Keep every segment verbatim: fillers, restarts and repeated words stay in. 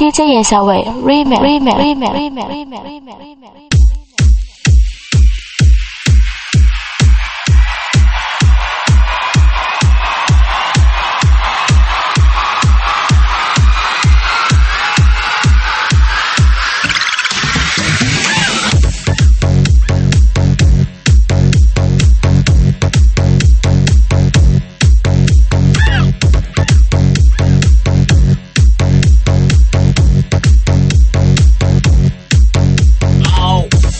D J 严小伟 Remix Remix Remix Remix Remix Remix。 Oh.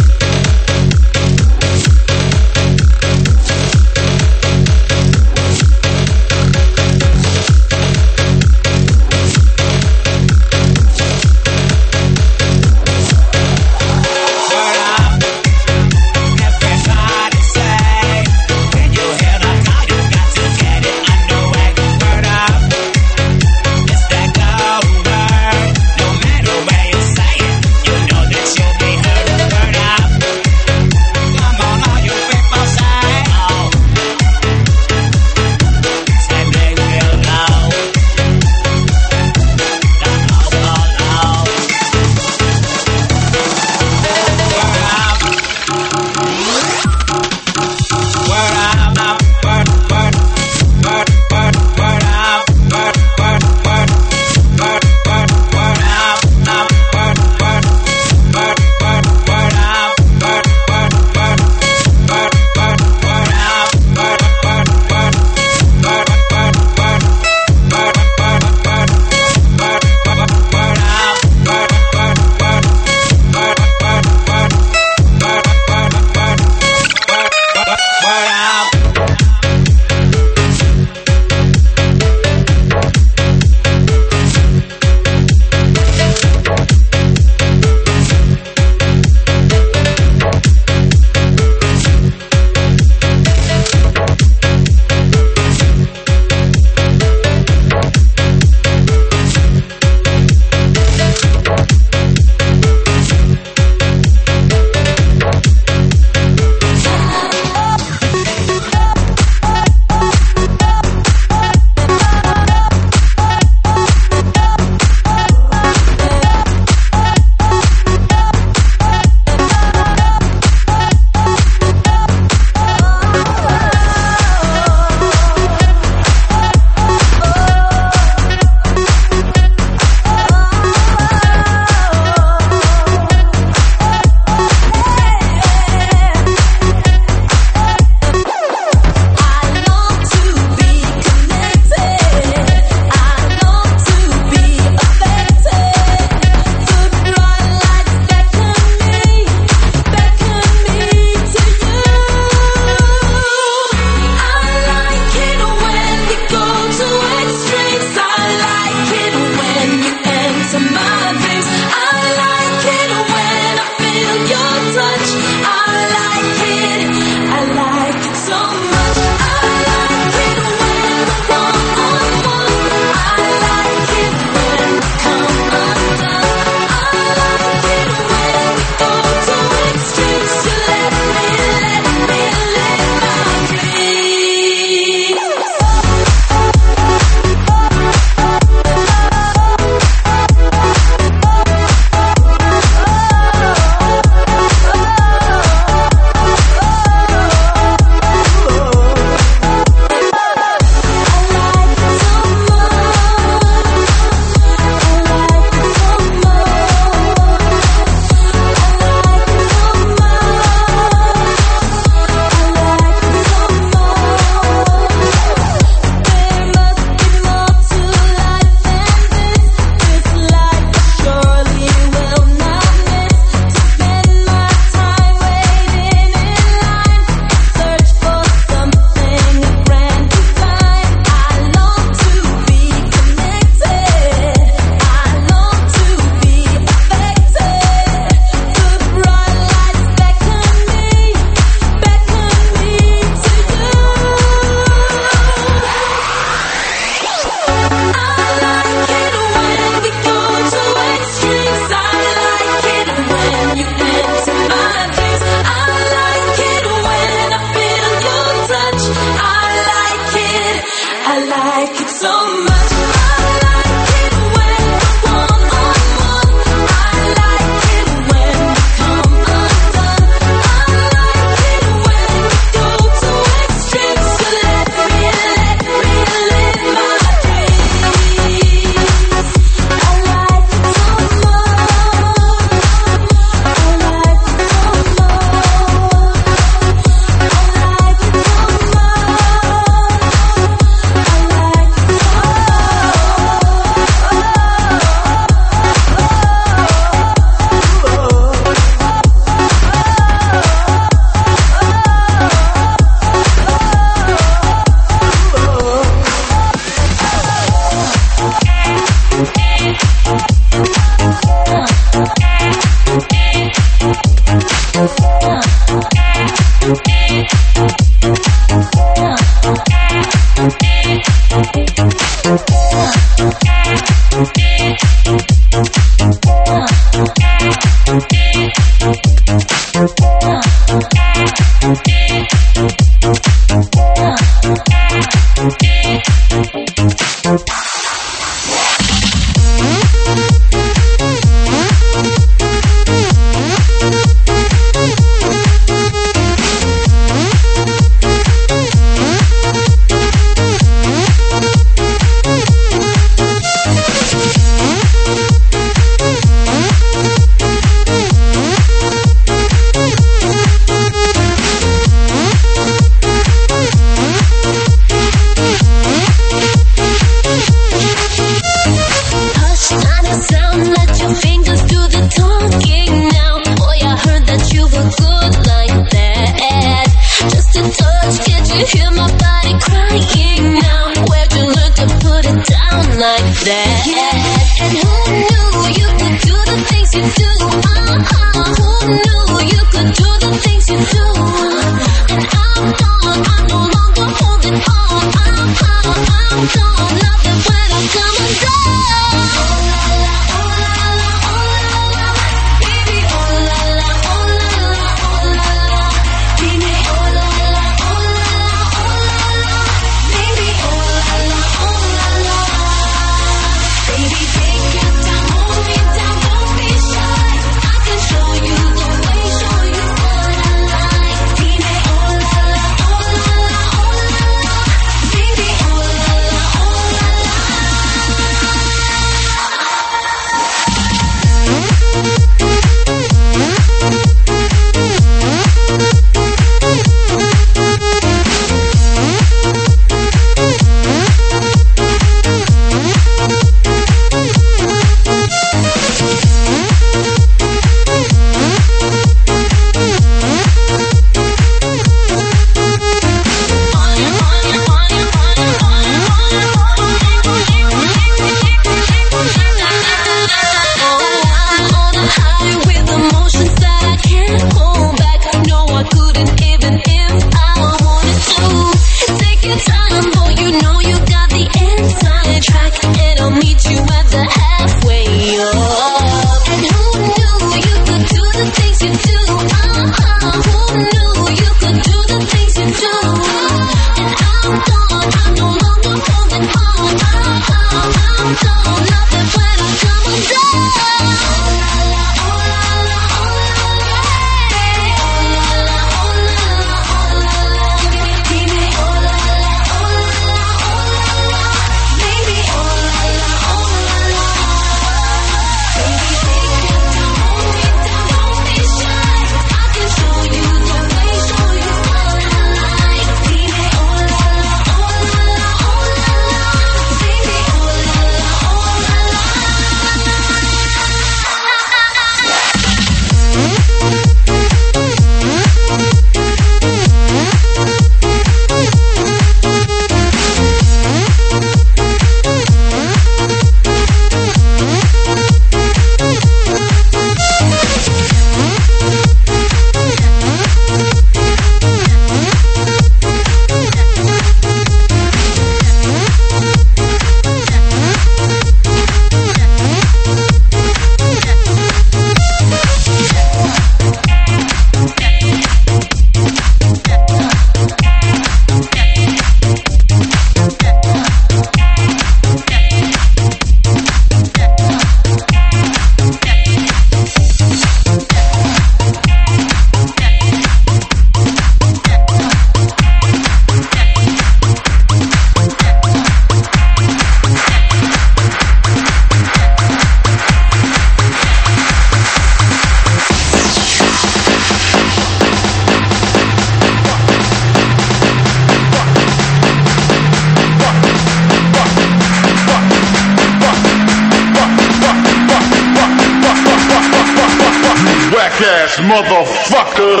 Whack-ass motherfucker.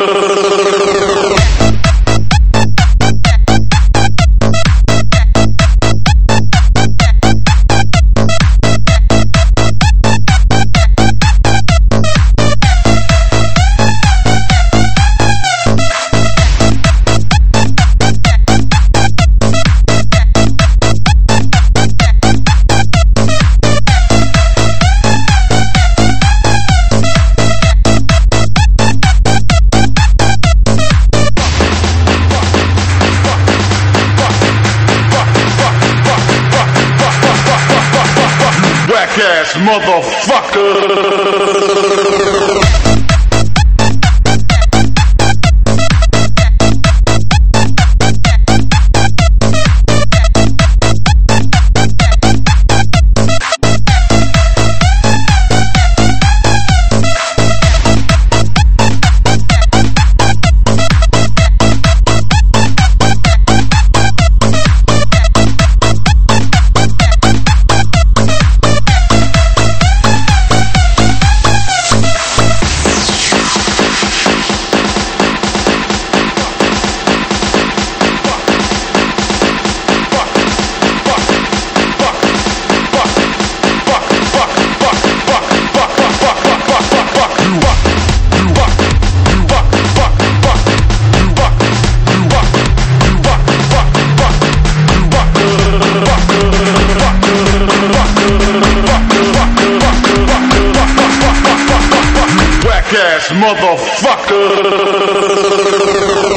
Whack-ass motherfucker. Whack-ass motherfucker.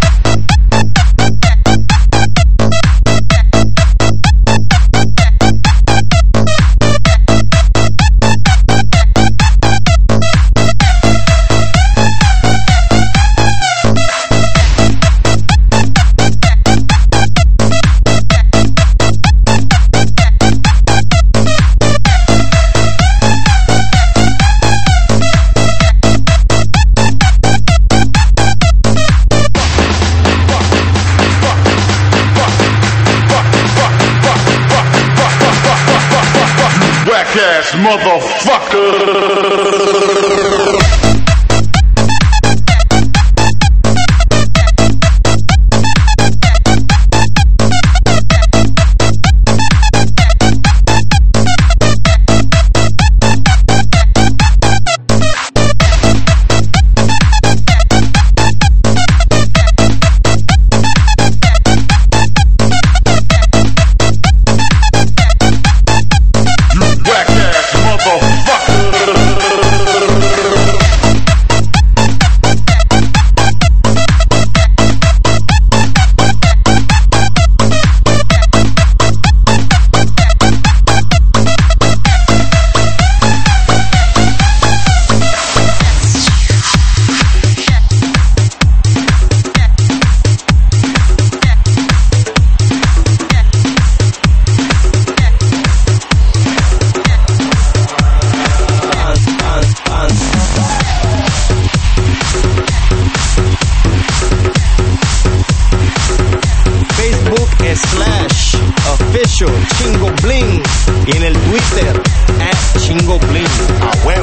Whack-ass motherfucker. Slash official Chingo Bling y en el Twitter at Chingo Bling. A huevo.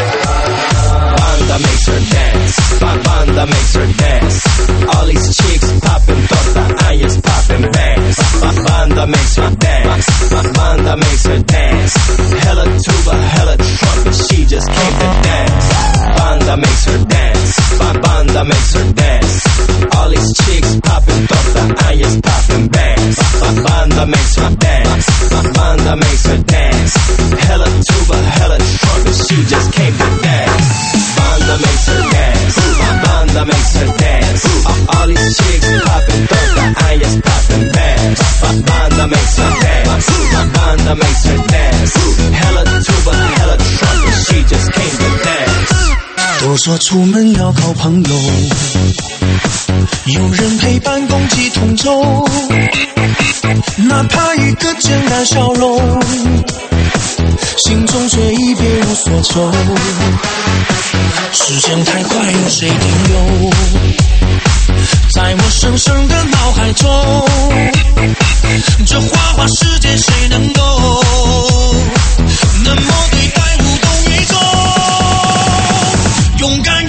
Banda makes her dance. Banda makes her dance. All these chicks popping torta, I just popping bags. Banda makes her dance. Banda makes her dance. Hella tuba, hella trumpet, she just came to dance. Banda makes her dance. Banda makes her dance. All these chicks popping torta, I just popping bags. Banda makes her dance. Banda makes her dance. Hella tuba, hella trumpet, she just came to dance. Banda makes her dance. Banda makes her dance. All these chicks popping torta, I just popping bags. Banda makes her dance. Banda makes her dance. Hella tuba, hella trumpet, she just came to dance. 都说出门要靠朋友，有人陪伴共济同舟，哪怕一个简单笑容，心中却已别无所求。时间太快，有谁停留？在我深深的脑海中，这花花世界谁能够那么对待无动于衷？勇敢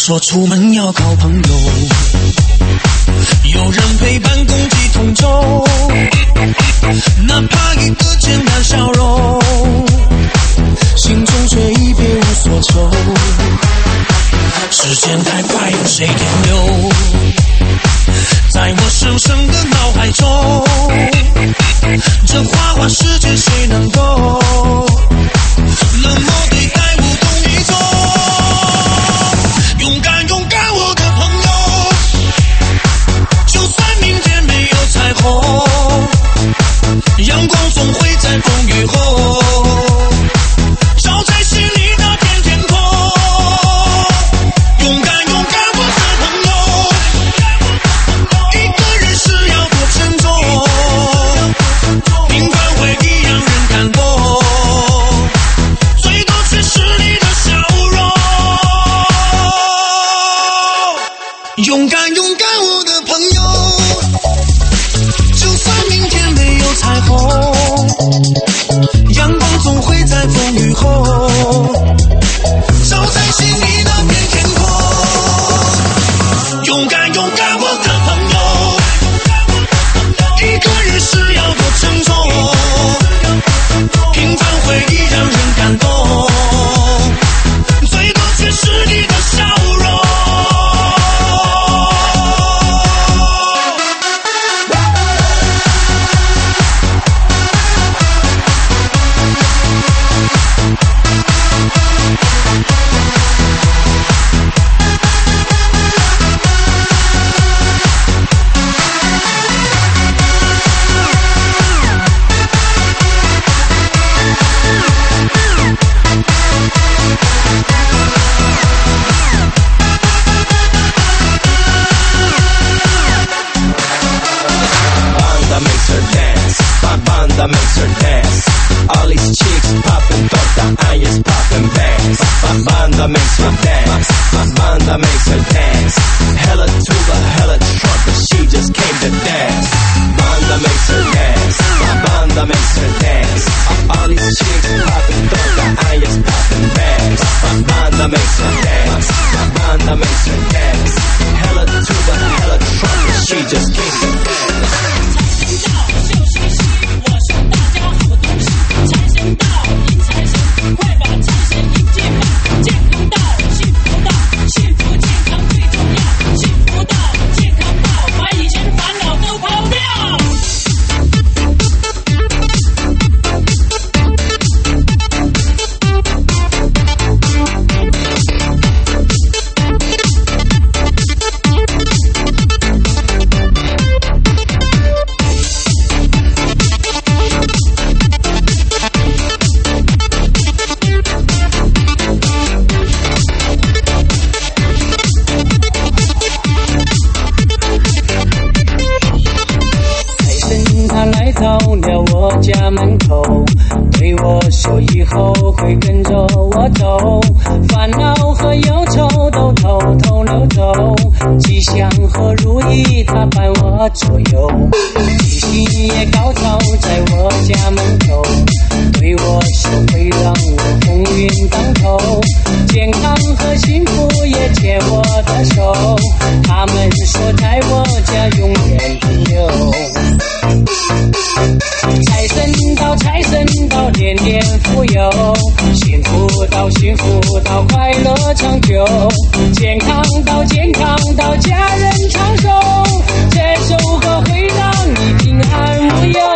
说出门要靠朋友，有人陪伴共济同舟，哪怕一个简单笑容，心中却已别无所求。时间太快，有谁停留在我深深的脑海中？这花花世界谁能懂？冷漠对待无动于衷。勇敢勇敢我的朋友，就算明天没有彩虹，阳光总会在风雨后照在心里那片天空。勇敢勇敢我的朋友，一个人是要多沉重，平凡回忆让人感动，最多却是你的笑容。勇敢勇敢我的朋友，就算明天没有彩虹，阳光总会在风雨后照在心里那片天空。勇敢勇敢我的朋友，一个人是要多沉重，平凡回忆让人感动，最多却是你的笑容。 That makes her dance. All these chicks poppin', torta, ayes poppin' bangs. My banda makes her dance. My banda makes her dance. Hella tuba, hella trumpet, she just came to dance. Banda makes her dance. My banda makes her dance. All these chicks poppin', torta, ayes poppin' bangs. My banda makes her dance. My banda makes her dance. Hella tuba, hella trumpet, she just came to dance. 到了我家门口，对我说以后会跟着我走，烦恼和忧愁都偷偷溜走，吉祥和如意它伴我左右，七夕也高潮在我家门口，对我说会让我风云当头，健康和幸福也牵我的手，他们说在我家永远停留。财神到财神到年年富有，幸福到幸福到快乐长久，健康到健康到家人长寿，这首歌会让你平安无忧。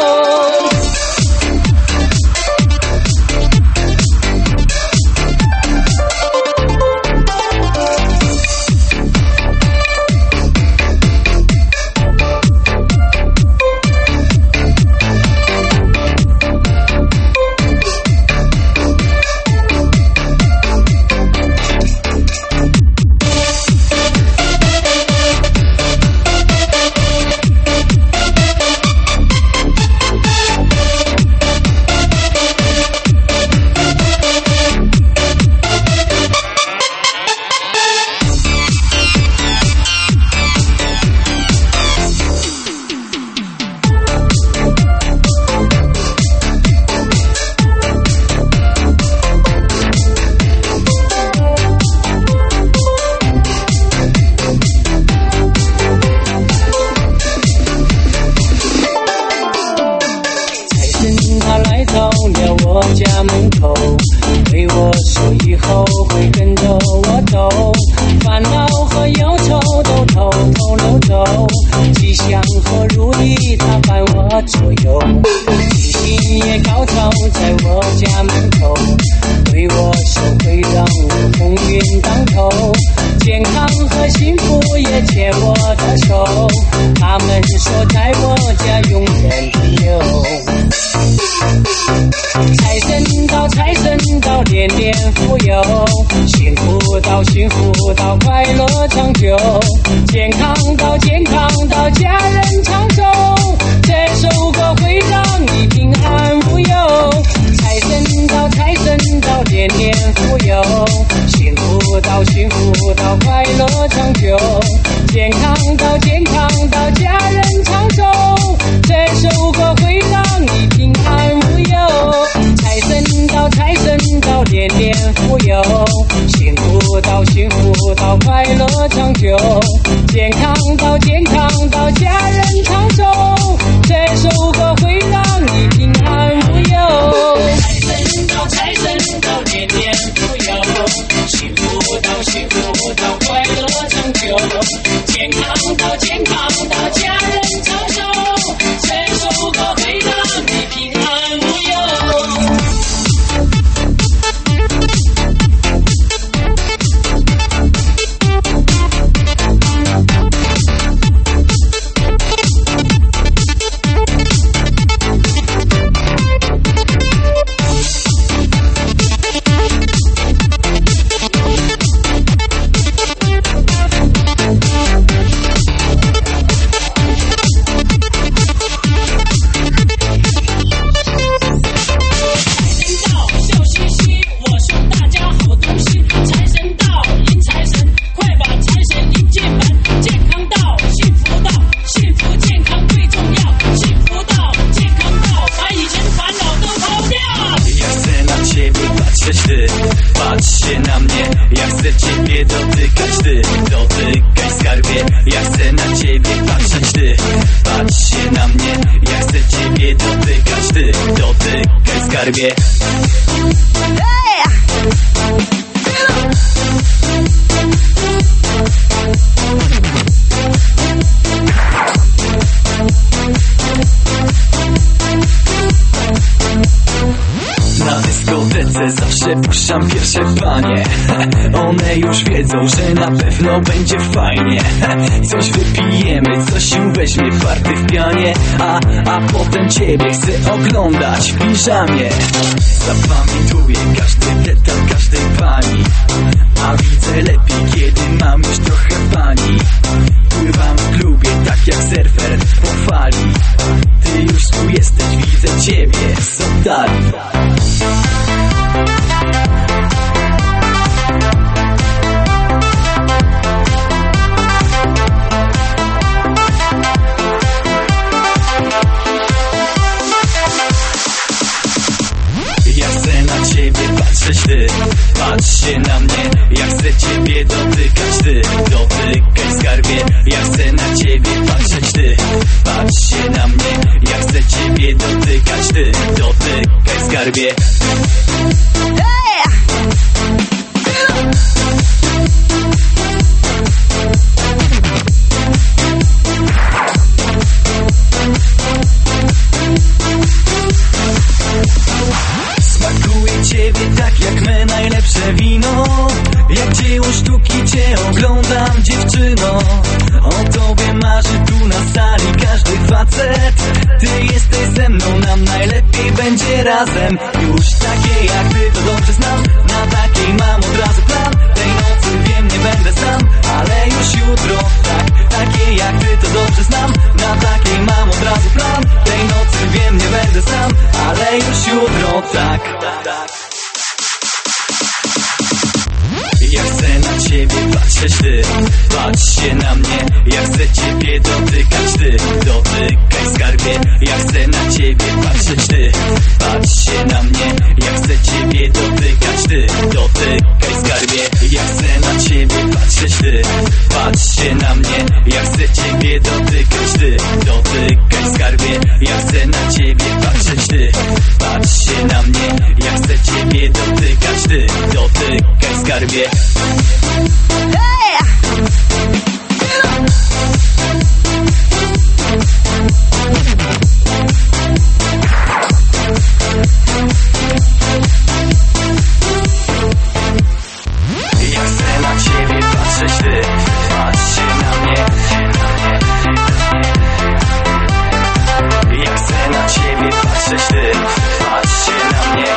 会跟着我走，烦恼和忧愁都偷偷溜走，吉祥和如意它伴我左右，七星也高照在我家门口，对我手会让我鸿运当头，健康和幸福也牵我的手，他们说在我家永远停留。财神到财神到年年富有，幸福到幸福到快乐长久，健康到健康到家人长寿，这首歌会让你平安无忧。财神到财神到年年富有，幸福到幸福到快乐长久，健康到健康到家人长寿，这首歌会让你平安无忧。财神到财神到年年富有，幸福到幸福到快乐长久，健康到健康到家人长寿，这首歌会让你平安无忧。财神到财神到年年富有，幸福到幸福到快乐长久，健康到健康到家人长寿，这首歌会让你平安无忧。 Patrzcie na mnie, ja chcę ciebie dotykać, ty dotykaj skarbie, ja chcę na ciebie patrzeć, ty patrzcie na mnie, ja chcę ciebie dotykać, ty dotykaj skarbie. Na dyskotece zawsze puszczam pierwsze panie, one już wiedzą, że na pewno będzie fajnie. Coś wypijemy, coś się weźmie, party w pianie, a, a potem ciebie chcę oglądać w piżamie. Zapamiętuję każdy detal każdej pani, a widzę lepiej, kiedy mam już trochę pani. Pływam w klubie tak jak surfer po fali, ty już tu jesteś, widzę ciebie z oddali. Ja chcę na ciebie patrzeć, ty patrzcie na mnie, ja chcę ciebie dotykać, ty dotykaj skarbie, ja chcę na ciebie patrzeć, ty patrzcie na mnie, ja chcę ciebie dotykać, ty dotykaj skarbie. Smakuje ciebie tak jak me najlepsze wino, jak dzieło sztuki cię oglądam, dziewczyno. O tobie marzy tu na sali każdy facet, ty jesteś ze mną, nam najlepiej będzie razem. Już takie jak ty to dobrze znam, na takiej mam od razu plan. Tej nocy wiem, nie będę sam, ale już jutro. Tak, takie jak ty to dobrze znam, na takiej mam od razu plan. Tej nocy wiem, nie będę sam, ale już jutro. Tak, tak, tak. Ja chcę na ciebie patrzeć, ty patrzcie na mnie, ja chcę ciebie dotykać, ty dotykaj skarbie, ja chcę na ciebie patrzeć, ty patrzcie na mnie, ja chcę ciebie dotykać, ty dotykaj skarbie, ja chcę na ciebie patrzeć, ty patrzcie na mnie, ja chcę ciebie dotykać, ty dotykaj skarbie, ja chcę na ciebie patrzeć, ty patrzcie na mnie, ja chcę ciebie dotykać, ty dotykaj skarbie. Jak chcę na ciebie patrzeć, ty patrz się na mnie. Jak chcę na ciebie patrzeć, ty patrz się na mnie.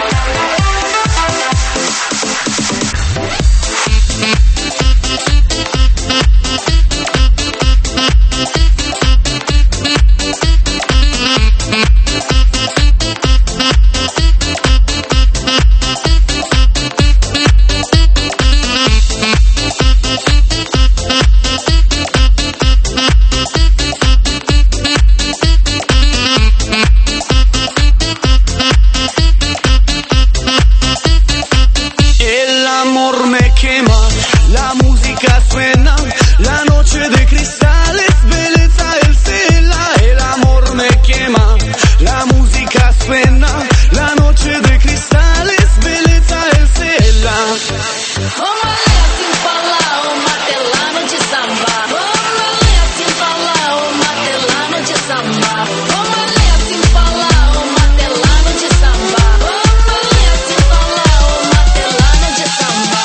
El amor me quema, la música suena, la noche de cristales, belleza el cela. El amor me quema, la música suena, la noche de cristales, belleza el cela. Vamos ler sem falar, o martelano de samba. Vamos ler sem falar, o martelano de samba. Vamos ler sem falar, o martelano de samba. Vamos ler sem falar, o martelano de samba.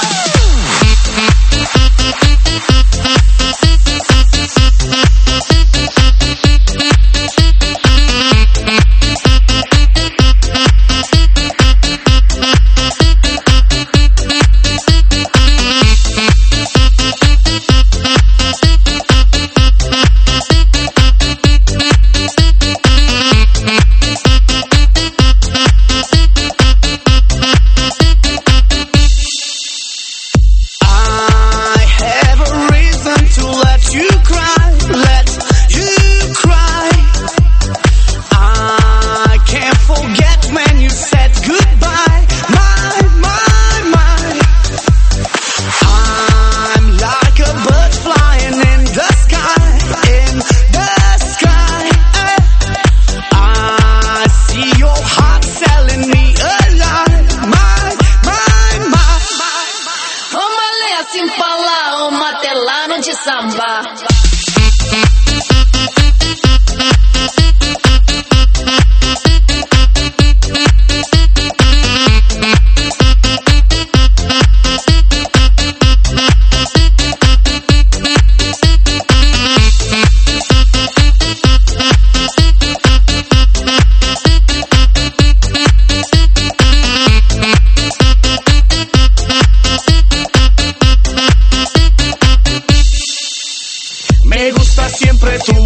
I have a reason to let you cry, let you cry. I can't forget when you said goodbye, my, my, my. I'm like a bird flying in the sky, in the sky. I see your heart selling me a lie, my, my, my. Vamos ler sem falar, o martelano de samba. Me gusta siempre tu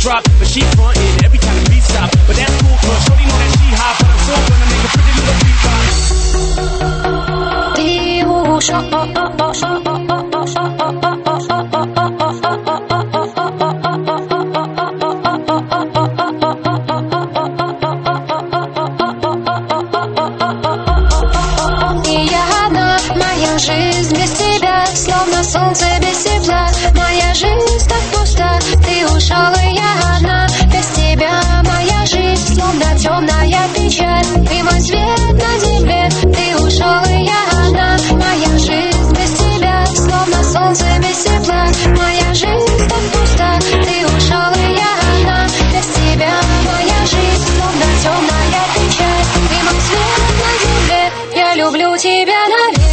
drop, but she frontin' every time the beat stop. But that's cool, cause shorty know that she hot, but I'm so gonna make a pretty little beat drop. Ты ушел. Жизнь без тебя, словно солнце без тепла. Моя жизнь так пуста, ты ушел и я одна. Без тебя моя жизнь, словно темная печаль. Ты мой свет на земле, ты ушел и я одна. Моя жизнь без тебя, словно солнце без тепла. Моя жизнь так пуста, ты ушел и я одна. Без тебя моя жизнь, словно темная печаль. Ты мой свет на земле, я люблю тебя навек.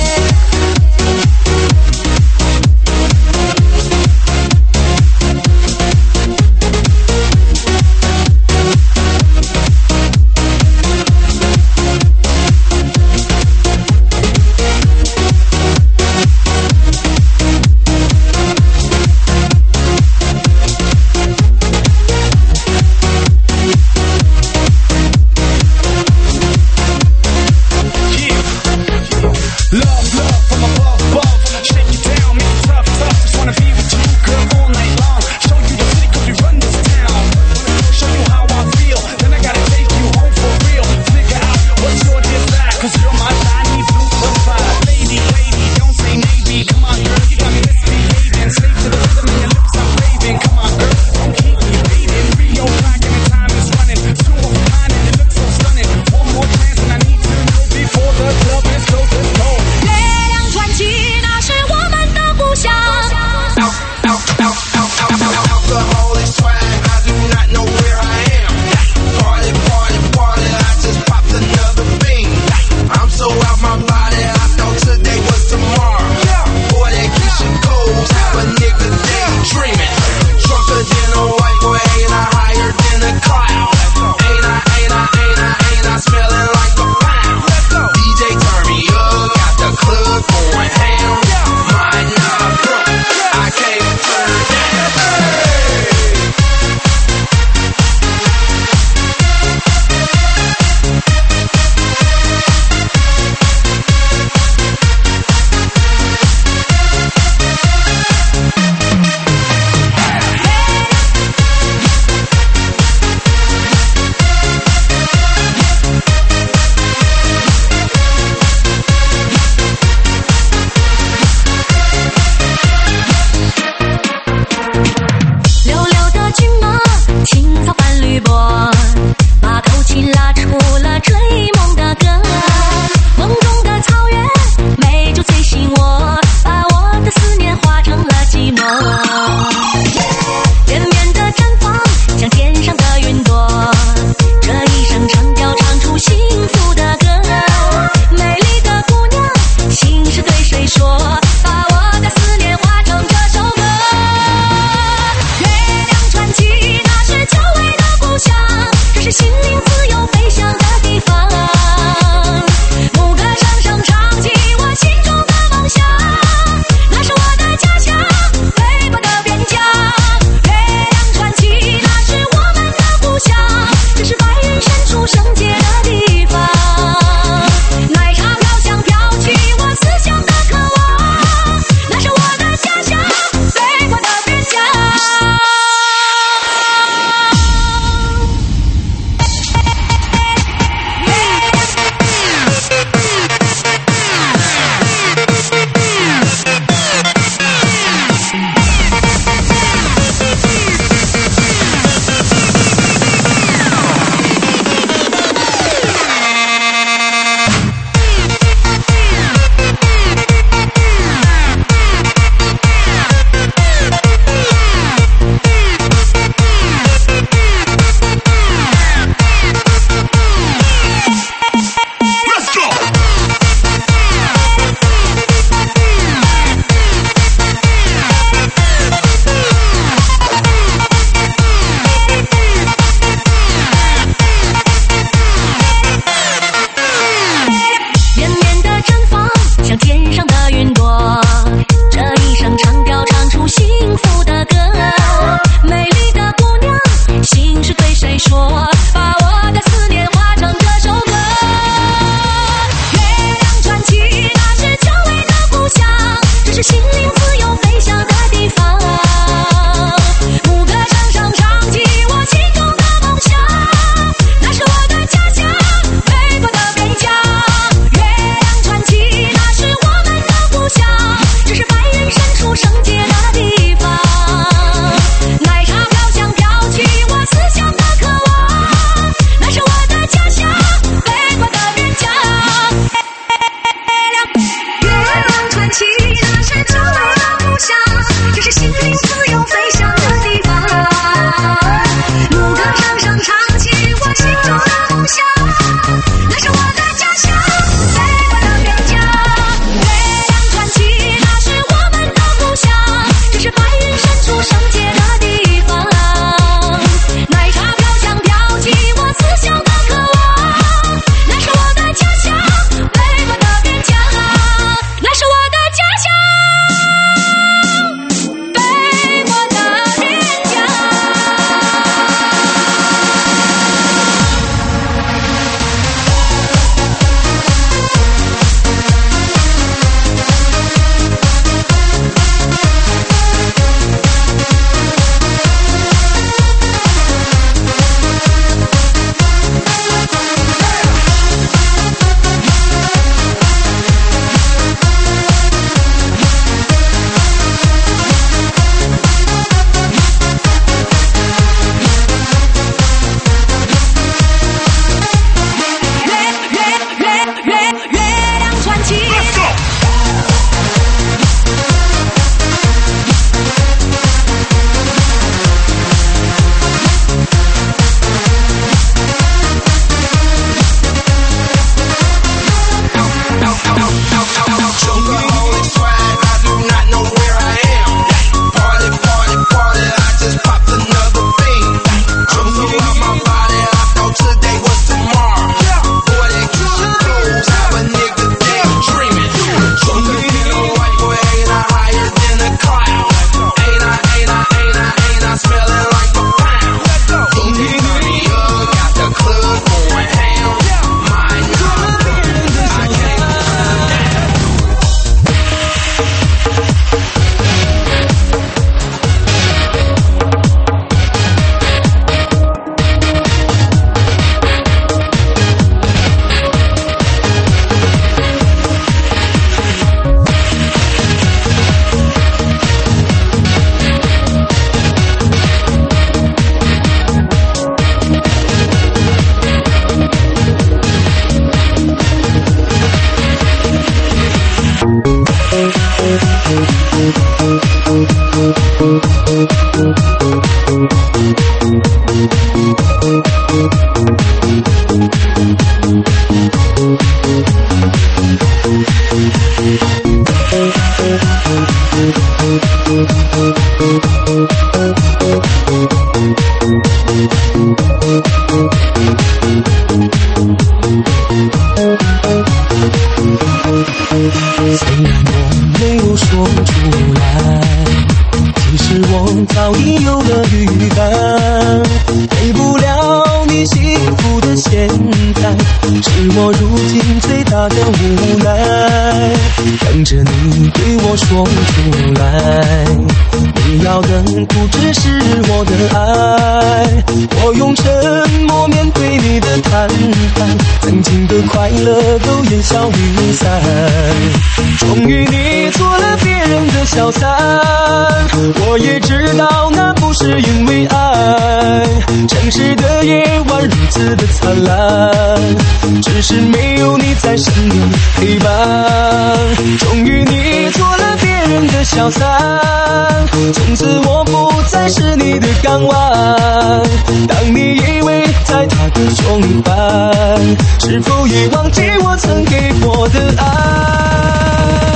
早已有了预感，给不了你幸福的现在，是我如今最大的无奈。等着你对我说出来，你要的不只是我的爱，我用沉默面对你的坦白，曾经的快乐都烟消云散。终于你做了别人的小三，我也知道那不是因为爱，城市的夜晚如此的灿烂，只是没有你在身边陪伴。终于你做了别人的小三，从此我不再是你的港湾。当你以为在他的胸怀，是否已忘记我曾给过的爱？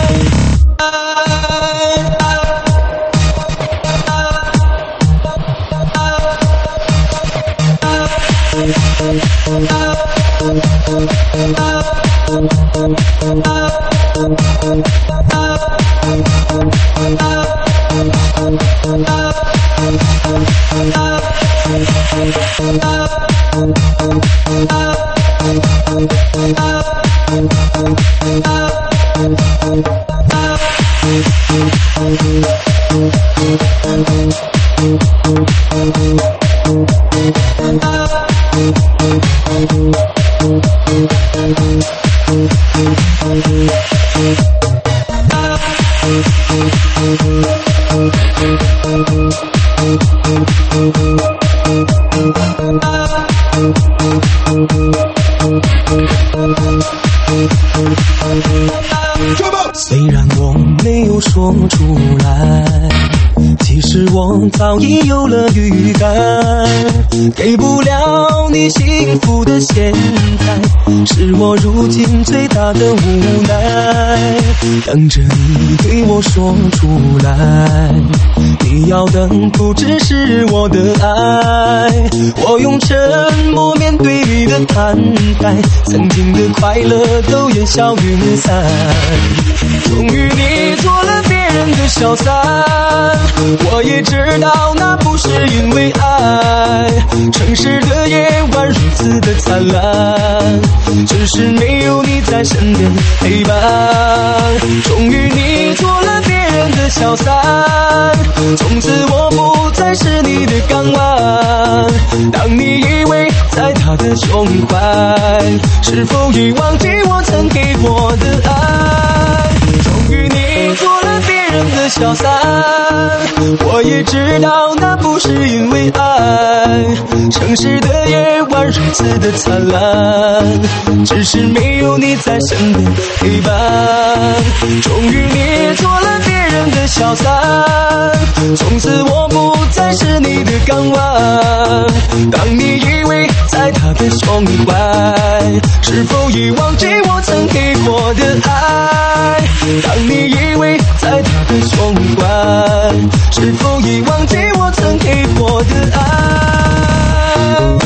虽然我没有说出来，其实我早已有了预感，给不了你幸福的现在，是我如今最大的无奈。等着你对我说出来，你要的不只是我的爱，我用沉默面对你的坦白，曾经的快乐都烟消云散。终于你做了别人的小三，我也知道那不是因为爱，城市的夜晚如此的灿烂，只是没有你在身边陪伴。终于你做了别人的小三，从此我不再是你的港湾。当你以为在他的胸怀，是否已忘记我曾给过的爱？终于你做了别人的小三，我也知道那不是因为爱，城市的夜晚如此的灿烂，只是没有你在身边陪伴。终于你做了别人的小三，从此我不再是你的港湾。当你以为在他的胸怀，是否已忘记我曾给过的爱？当你以为在他的胸怀，是否已忘记我曾给过的爱？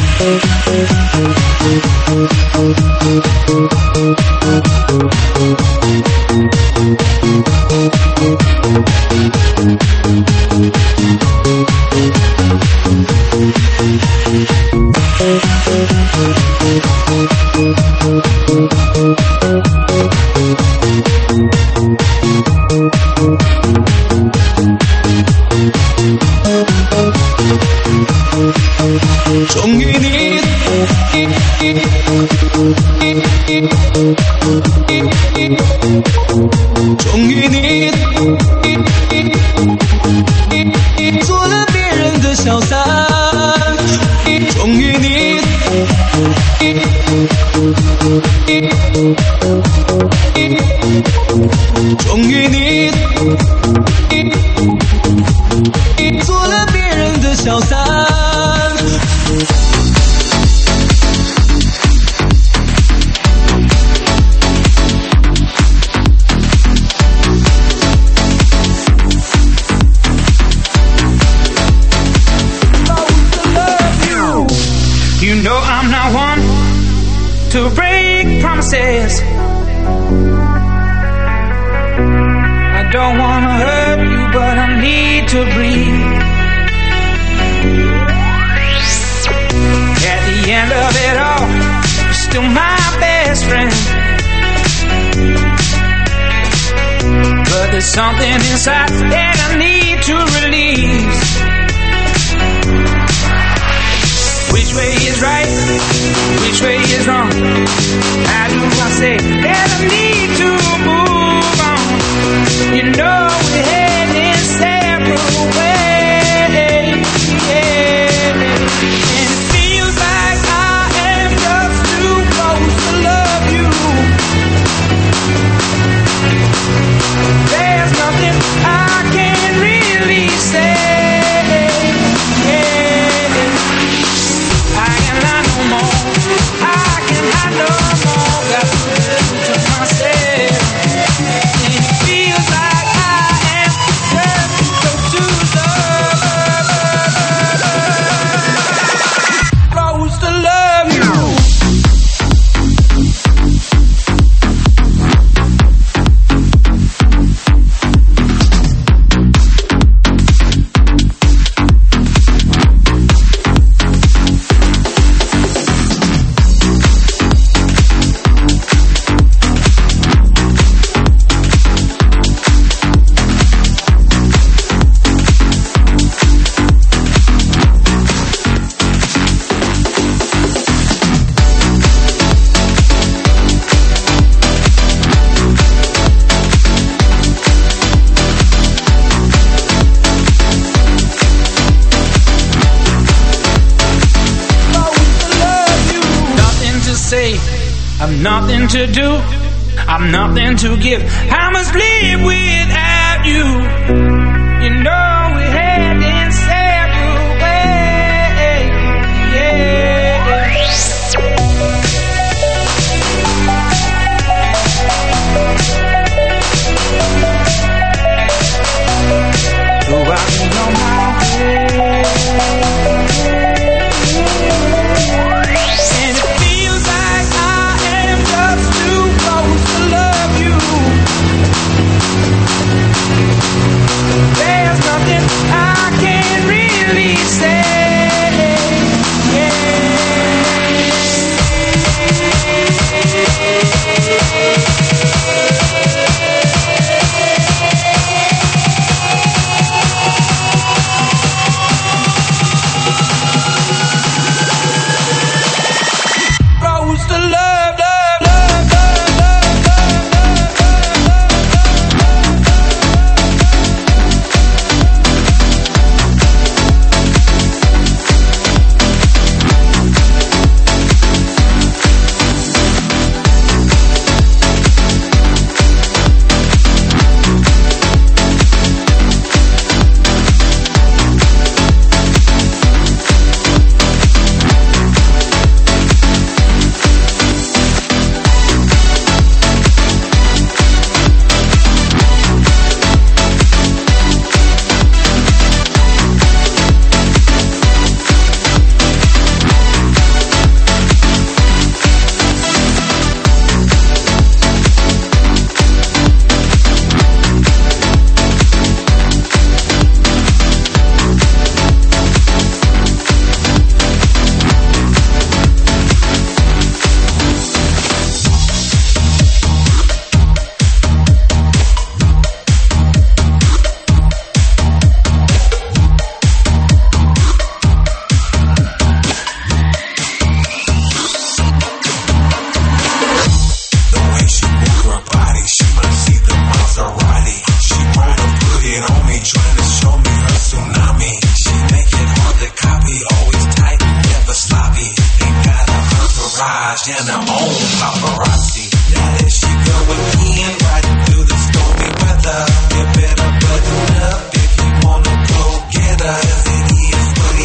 终于你终于你做了别人的小三，终于你终于你做了别消散。 You know I'm not one to break promises. I don't wanna hurt you, but I need to breathe. At the end of it all, you're still my best friend. But there's something inside that I need to release. Which way is right? Which way is wrong? How do I say that I need to move on? You know we're heading separate ways, yeah. And it feels like I am just too close to love you. There's nothing I can really say. I'm nothing to do, I'm nothing to give. I must live without you. You know we're heading separate ways, yeah. So I'll be on my way. There's nothing I can really say. Rose to love, love, love, love, love, and her own paparazzi. Now there she go again, riding through the stormy weather. You better button up if you wanna go get her. 'Cause it is what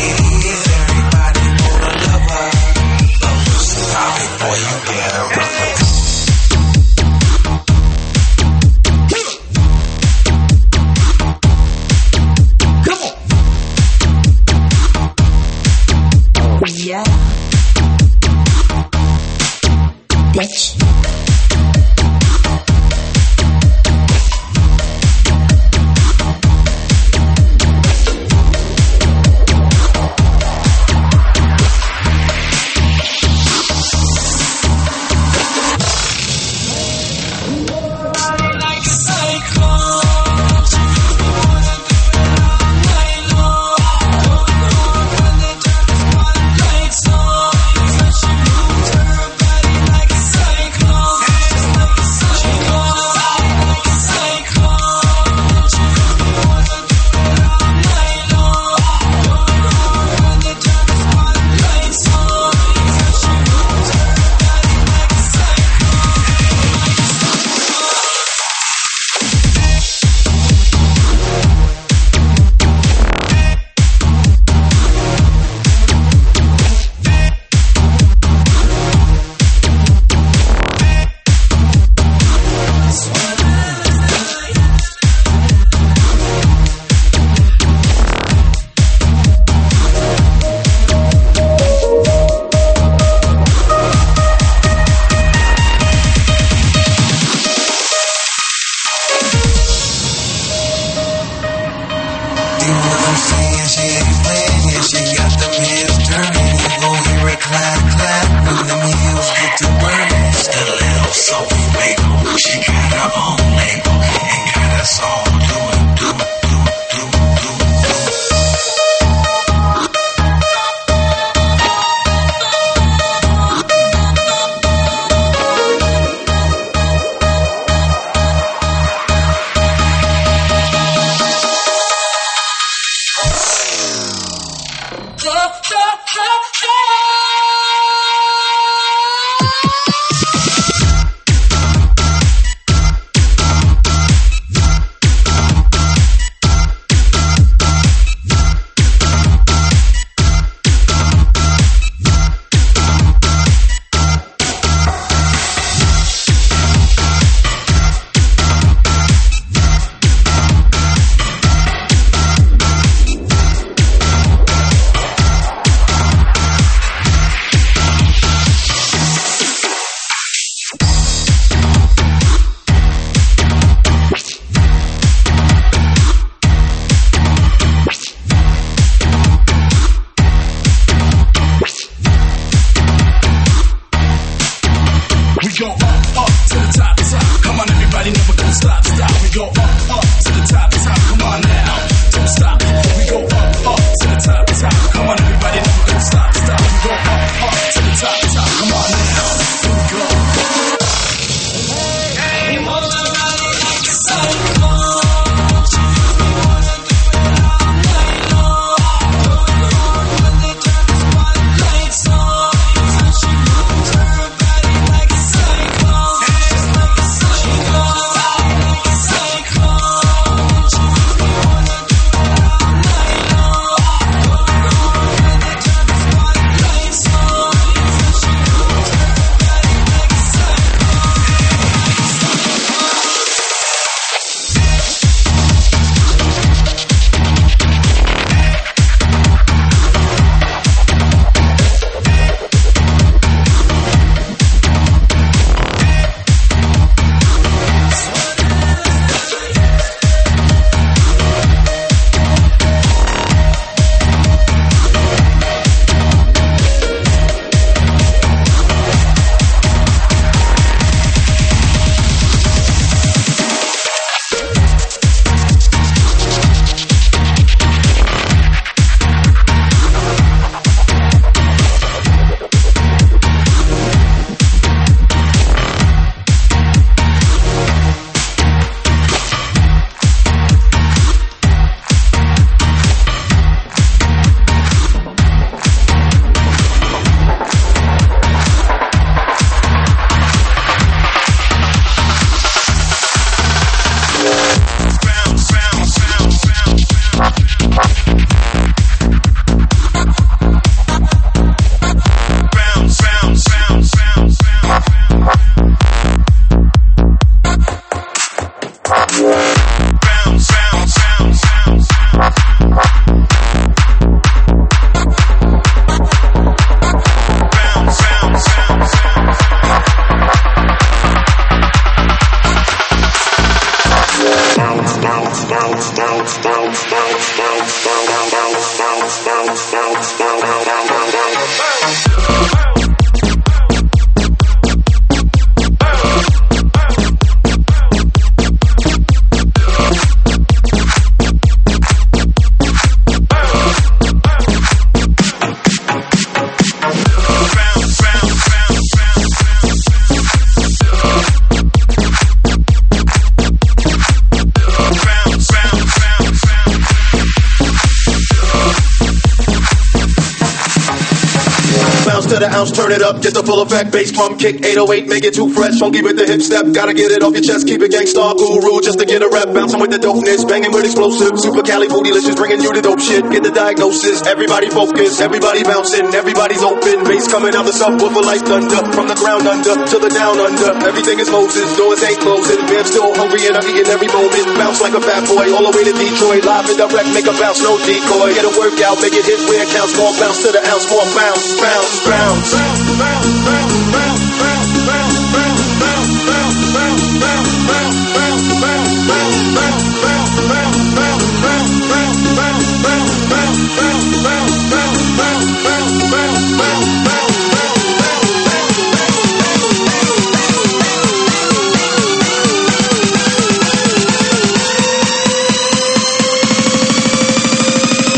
To the ounce, turn it up, get the full effect. Bass drum kick, eight oh eight, make it too fresh. Funky with the hip step, gotta get it off your chest. Keep it gangsta guru, just to get a rep. Bouncing with the dopeness, banging with explosives. Super cali bootylicious, bringing you the dope shit. Get the diagnosis, everybody focus, everybody bouncing, everybody's open. Bass coming out the subwoofer like thunder. From the ground under to the down under, everything is Moses, doors ain't closing. Man, I'm still hungry and I'm eating every moment. Bounce like a fat boy, all the way to Detroit. Live and direct, make a bounce, no decoy. Get a workout, make it hit where it counts. More bounce to the ounce, more bounce, bounce, bounce.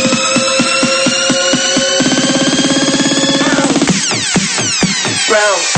Bounce.